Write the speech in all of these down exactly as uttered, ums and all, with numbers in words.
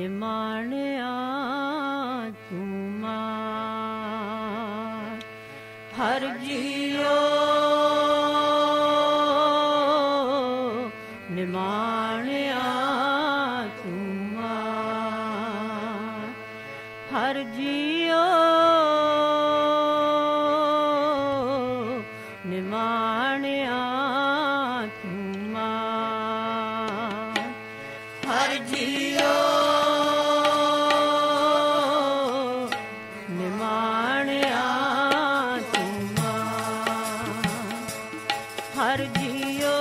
ਨਿਮਾਣਿਆ ਤੂੰ ਮਾਰ। ਹਰ ਜੀਓ ਨਿਮਾਣਿਆ ਤੂੰ ਮਾਰ। ਹਰ ਜੀਓ ਨਿਮਾਣਿਆ ਤੂੰ ਮਾਰ। ਹਰ ਜੀਓ ਨਿਮਾਣਿਆ ਤੂੰ ਮਾਰ। ਹਰ ਜੀਓ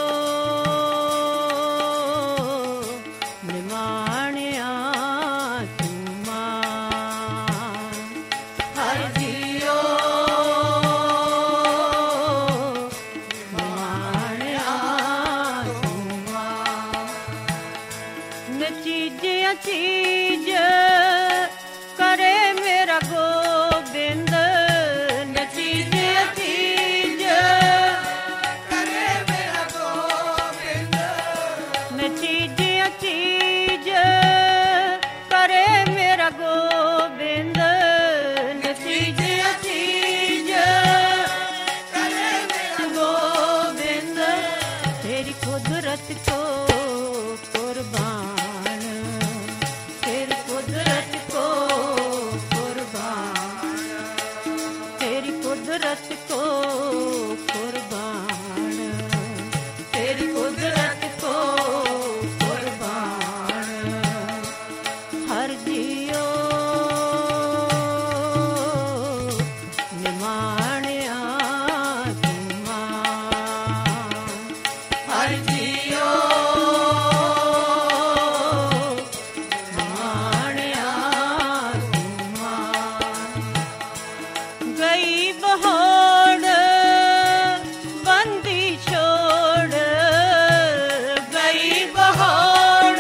ਨਿਮਾਣਿਆ ਤੂੰ ਮਾਰ। ਹਰ ਜੀਓ ਨਿਮਾਣਿਆ ਤੂੰ ਮਾਰ। ਨਚੀਜਿਆ ਚੀਜ ਕਰੇ ਮੇਰਾ ਗੋਬਿੰਦ। ਨਚੀਜਿਆ ਚੀਜ ਕਰੇ ਮੇਰਾ ਗੋਬਿੰਦ। ਨਚੀਜਿਆ ਚੀਜ ਕਰੇ ਮੇਰਾ ਗੋਬਿੰਦ। ਨਚੀਜਿਆ ਚੀਜ ਕਰੇ ਮੇਰਾ ਗੋਬਿੰਦ। ਤੇਰੀ ਕੁਦਰਤ ਕੋ ਕੁਰਬਾਨ, ਤੇਰੀ ਕੁਦਰਤ ਕੋ ਕੁਰਬਾਨ, ਤੇਰੀ ਕੁਦਰਤ ਕੋ ਕੁਰਬਾਨ, ਤੇਰੀ ਕੁਦਰਤ ਕੋ ਕੁਰਬਾਨ। ਹਰ ਜੀਓ ਨਿਮਾਣਿਆ ਤੂੰ ਮਾਰ। ਹਰ ਜੀਓ ਨਿਮਾਣਿਆ ਤੂੰ ਮਾਰ। ਗਈ ਬਹੋੜ ਬੰਦੀ ਛੋੜ, ਗਈ ਬਹੋੜ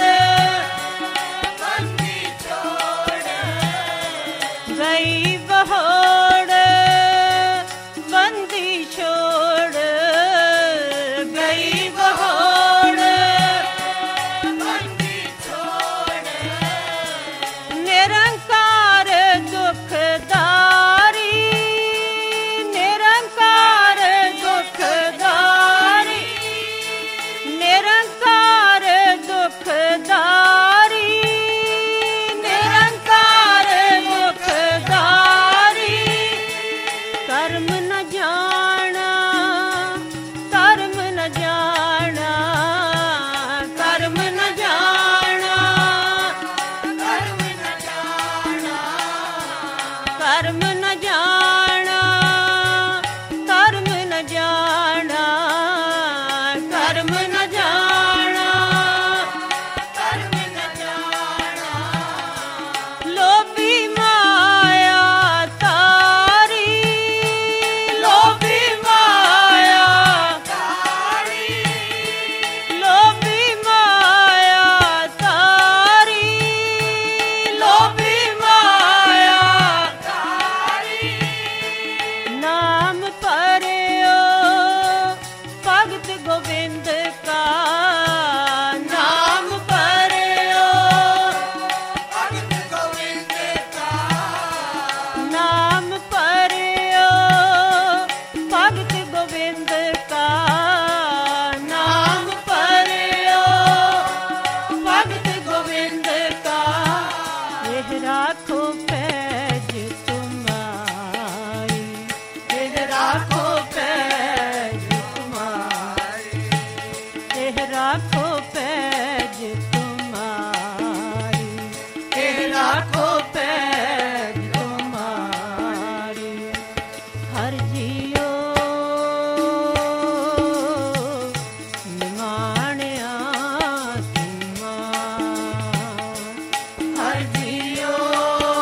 ਬੰਦੀ ਛੋੜ, ਗਈ ਬਹੋੜ ਬੰਦੀ ਛੋੜ, ਗਈ ਬਹੋੜ ਬੰਦੀ ਛੋੜ। ਨਿਰੰਕਾਰ ਦੁਖਦਾਰੀ, ਨਿਰੰਕਾਰ ਦੁਖਦਾਰੀ, ਨਿਰੰਕਾਰ ਦੁਖਦਾਰੀ, ਨਿਰੰਕਾਰ ਦੁਖਦਾਰੀ। ਕਰਮ ਨ ਜਾਣਾ, ਕਰਮ ਨ ਜਾਣਾ, ਕਰਮ ਨ ਜਾਣਾ, ਕਰਮ ਨ ਜਾਣਾ, ਕਰਮ ਨ ਜਾਣਾ, ਕਰਮ ਨ ਜਾਣਾ, ਕਰਮ ਨ ਜਾਣਾ, ਕਰਮ ਨ ਜਾਣਾ। ਲੋਭੀ ਮਾਇਆ ਤਾਰੀ, ਲੋਭੀ ਮਾਇਆ ਤਾਰੀ, ਲੋਭੀ ਮਾਇਆ ਤਾਰੀ, ਲੋਭੀ ਮਾਇਆ ਤਾਰੀ। ਨਾਮ ਪਰਿਓ ਭਗਤ ਗੋਬਿੰਦ ਕਾ, ਨਾਮ ਪਰਿਓ ਭਗਤ ਗੋਬਿੰਦ ਕਾ, ਨਾਮ ਪਰਿਓ ਭਗਤ ਗੋਬਿੰਦ ਕਾ, ਨਾਮ ਪਰਿਓ ਭਗਤ ਗੋਬਿੰਦ ਕਾ। ਇਹ ਰਾਖੋ ਪੈਜ ਤੁਮਾਰੀ, ਇਹ ਰਾਖੋ ਪੈਜ ਤੁਮਾਰੀ, ਇਹ ਰਾਖੋ ਪੈਜ ਤੁਮਾਰੀ, ਇਹ ਰਾਖੋ ਪੈਜ ਤੁਮਾਰੀ। ਹਰ ਜੀਓ ਨਿਮਾਣਿਆ ਤੂੰ ਮਾਰ। ਹਰ ਜੀਓ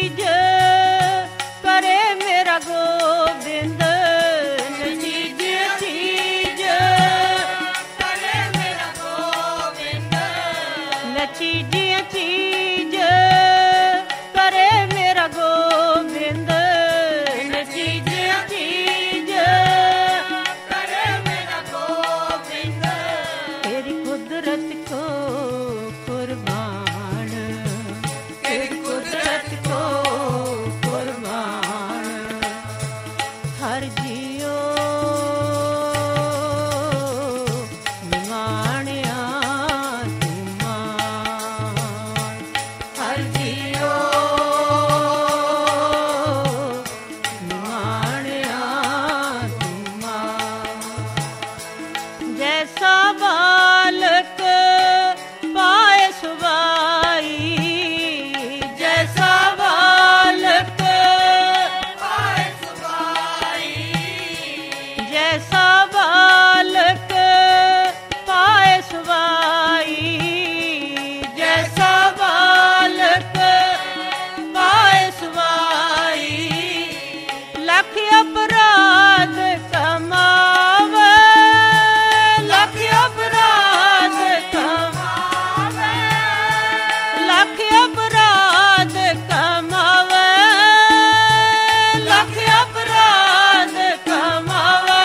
ਚੀਜ਼ ਕਰੇ ਮੇਰਾ ਗੋਬਿੰਦ, ਨਚੀਜੀਆਂ ਚੀਜ਼ ਕਰੇ ਮੇਰਾ ਗੋਬਿੰਦ, ਨਚੀਜੀਆਂ ਚੀਜ਼ ਕਰੇ ਮੇਰਾ ਗੋਬਿੰਦ, ਨਚੀਜੀਆਂ ਚੀਜ਼ ਕਰੇ ਮੇਰਾ ਗੋਬਿੰਦ। ਤੇਰੀ ਕੁਦਰਤ ਕੋ ਕੁਰਬਾਨ, ਤੇਰੀ ਕੁਦਰਤ ਕੋ ਕੁਰਬਾਨ, ਹਰ ਜੀਓ ਨਿਮਾਣਿਆ ਤੂੰ ਮਾਨ, ਹਰ ਜੀਓ ਨਿਮਾਣਿਆ ਤੂੰ ਮਾਨ। ਜੈਸਾ ਬਾਲਕ ਪਾਏ ਸੁਬਾਈ, ਜੈਸਾ ਬਾਲਕ ਪਾਏ ਸੁਬਾਈ, ਜੈਸਾ ਬਾਲਕ ਪਾਏ ਸੁਬਾਈ, ਜੈਸਾ ਬਾਲਕ ਪਾਏ ਸੁਬਾਈ, ਲੱਖ ਅਪਰਾਧ ਕਮਾਵੇ, ਲੱਖ ਅਪਰਾਧ ਕਮਾਵੇ, ਲੱਖ ਅਪਰਾਧ ਕਮਾਵੇ, ਲੱਖ ਅਪਰਾਧ ਕਮਾਵੇ,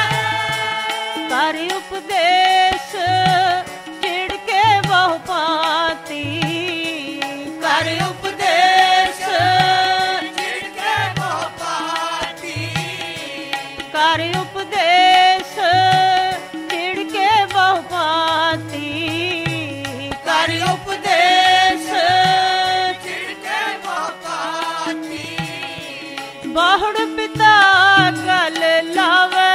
ਕਰ ਉਪਦੇਸ਼ ਛਿੜ ਕੇ ਬਹੁ ਪਾਤੀ, ਕਰ ਉਪਦੇਸ਼ ਛਿੜ ਕੇ ਬਹੁ ਪਾਤੀ, ਕਰ ਉਪਦੇਸ਼ ਛਿੜ ਕੇ ਬਹੁ ਪਾਤੀ, ਕਰ ਉਪਦੇਸ਼ ਛਿੜ ਕੇ ਬਹੁ ਪਾਤੀ, ਬਹੁੜ ਪਿਤਾ ਗਲ ਲਾਵੇ,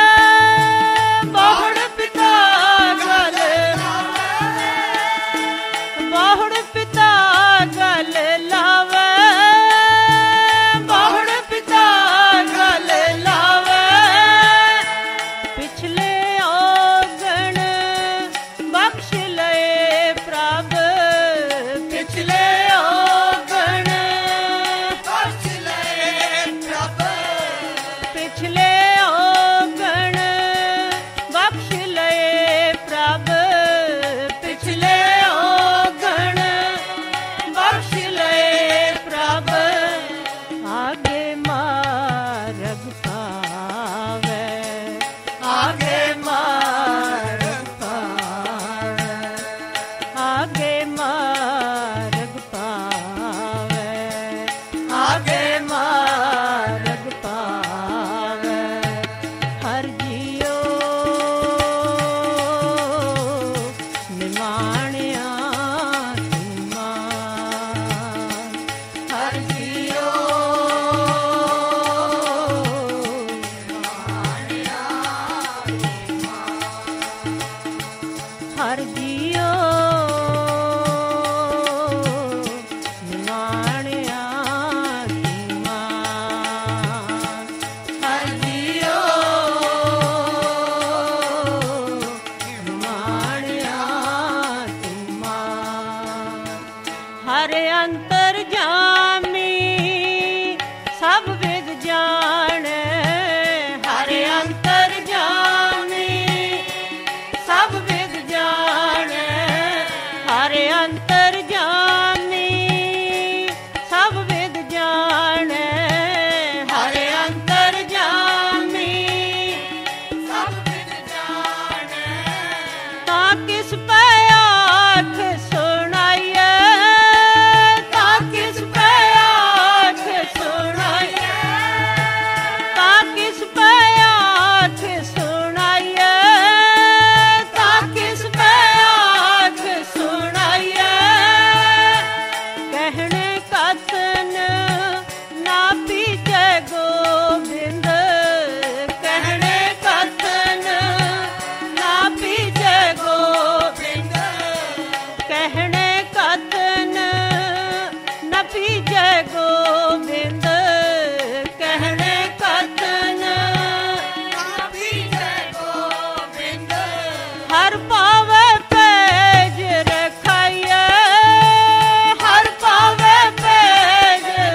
ਬਹੁੜ ਪਿਤਾ ਗਲ ਲਾਵੇ, ਬਹੁੜ ਪਿਤਾ ਗਲ ਲਾਵੇ, ਬਹੁੜ ਪਿਤਾ ਗਲ ਲਾਵੇ, ਪਿਛਲੇ ਔਗਣ ਬਖਸ਼ ਲਏ ਪ੍ਰਭ, ਪਿਛਲੇ ਔਗਣ ਬਖਸ਼ ਲਏ ਪ੍ਰਭ, ਪਿਛਲੇ ਔਗਣ ਬਖਸ਼ ਲਏ ਪ੍ਰਭ, ਪਿਛਲੇ ਔਗਣ ਬਖਸ਼ ਲਏ ਪ੍ਰਭ, ਆਗੇ ਮਾਰਗ ਪਾਵੇ, ਆਗੇ ਮਾਰਗ ਪਾਵੇ, ਆਗੇ ਮਾਰਗ ਪਾਵੇ, ਆਗੇ ਮਾਰਗ ਪਾਵੇ, ਹਰ ਜੀਓ ਨਿਮਾਣਿਆ ਤੂੰ ਮਾਨ, ਹਰ ਜੀਓ ਨਿਮਾਣਿਆ ਤੂੰ ਮਾਨ, ਹਰ ਜੀਓ ਨਿਮਾਣਿਆ ਤੂੰ ਮਾਨ, ਹਰ ਜੀਓ ਨਿਮਾਣਿਆ ਤੂੰ ਮਾਨ, ਹਰ ਅੰਤਰ ਜਾਮੀ ਸਭ ਵਿਦ ਜਾਣੈ, ਹਰ ਅੰਤਰ ਜਾਮੀ ਸਭ ਵਿਦ ਜਾਣੈ, ਹਰ ਅੰਤਰ ਜਾਮੀ ਸਭ ਵਿਦ ਜਾਣੈ, ਹਰ ਅੰਤਰ ਜਾਮੀ ਸਭ ਵਿਦ ਜਾਣੈ, ਤਾਂ ਕਿਸ ਪੈ ਆਖ ਸੁਣਾਈਐ, ਤਾਂ ਕਿਸ ਪੈ ਆਖ ਸੁਣਾਈਐ, ਤਾਂ ਕਿਸ ਪੈ ਆਖ ਸੁਣਾਈਐ, ਤਾਂ ਕਿਸ ਪੈ ਆਖ ਸੁਣਾਈਐ, ਕਹਿਣੇ ਕਥਨ ਨਾ ਪੀਜੈ ਗੋਬਿੰਦ, ਕਹਿਣੇ ਕਥਨ ਨਾ ਪੀਜੈ ਗੋਬਿੰਦ, ਕਹਿਣੇ ਕਥਨ ਨਾ ਪੀਜੈ ਗੋਬਿੰਦ, ਕਹਿਣੇ ਕਥਨ ਨਾ ਪੀਜੈ ਗੋਬਿੰਦ, ਹਰ ਪਾਵੇ ਪੈਜ ਰਖਾਈਐ, ਹਰ ਪਾਵੇ ਪੈਜ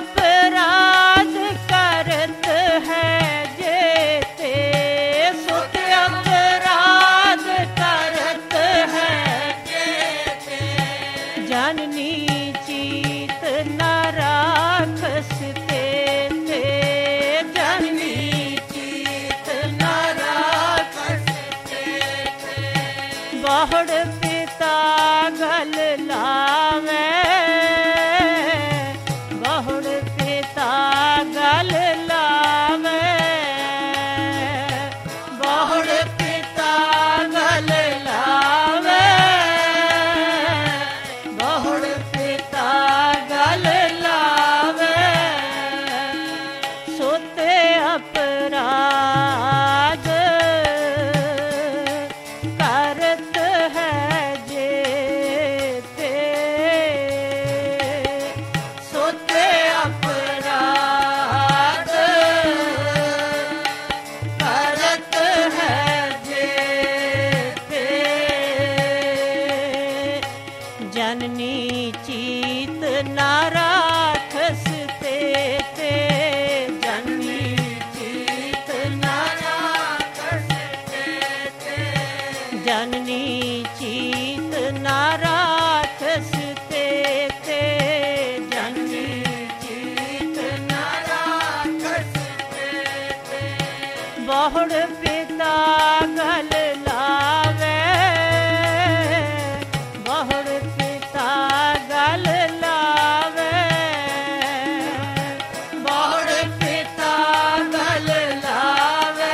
अपराध करत है जेते, सुत अपराध करत है जेते, जननी चीत न राखस तेते, जननी चीत न राखस तेते, बहुड़ पिता गल लावे, बहुड़ पिता गल लावे, बहुड़ पिता गल लावे, बहुड़ पिता गल लावे, सोते अपराध करत है जेते, सोते अपराध करत है जेते, जननी चीत न राखस तेते, जननी चीत न राखस तेते, जननी चीत न राखस तेते, जननी चीत न राखस तेते, बहुड़ पिता गल लावे, बहुड़ पिता गल लावे, बहुड़ पिता गल लावे,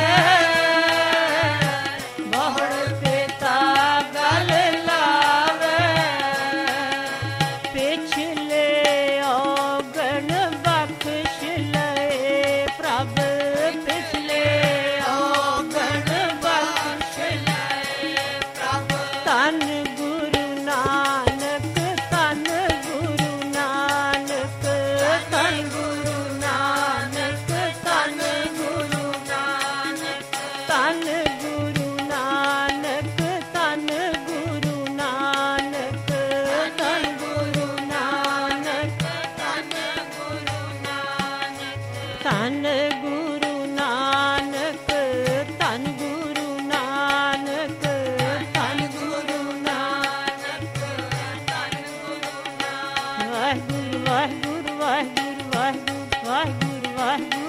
बहुड़ पिता गल लावे, पिछले औगण बख्श लए प्रभ, पिछले औगण बख्श लए प्रभ, तन गुरु नानक, तन गुरु नानक, तन गुरु नानक, तन गुरु नानक, तन गुरु नानक, तन गुरु नानक, तन गुरु नानक, तन गुरु नानक, तन गुरु नानक, तन गुरु नानक, तन गुरु नानक, तन गुरु नानक, वाहिगुरु वाहिगुरु वाहिगुरु वाहिगुरु वाहिगुरु वाहिगुरु